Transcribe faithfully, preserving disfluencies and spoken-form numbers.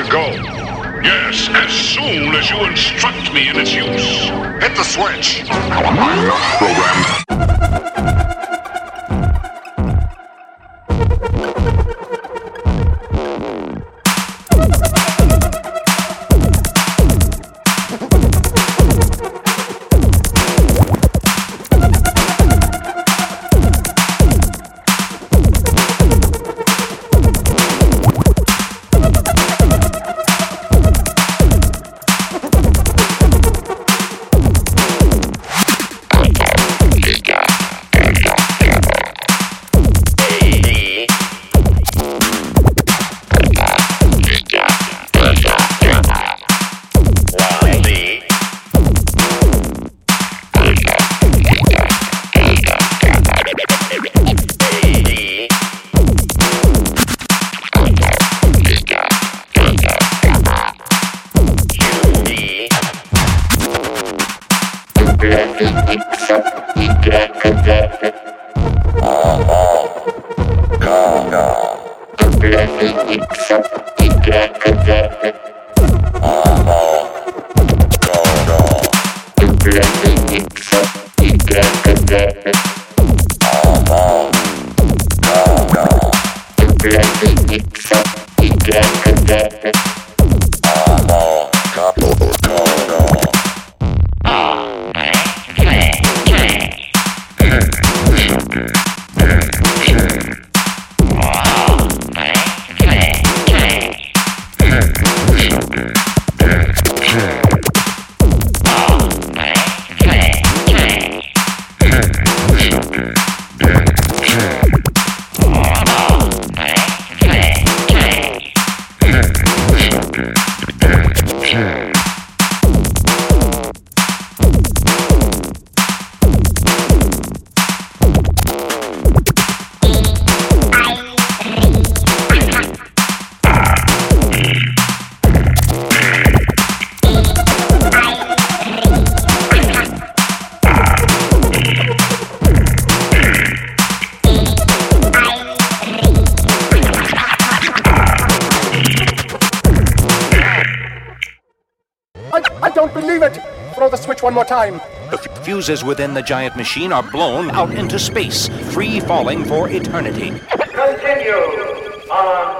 go. Yes, as soon as you instruct me in its use. Hit the switch. Program. One more time. The fuses within the giant machine are blown out into space, free falling for eternity. Continue on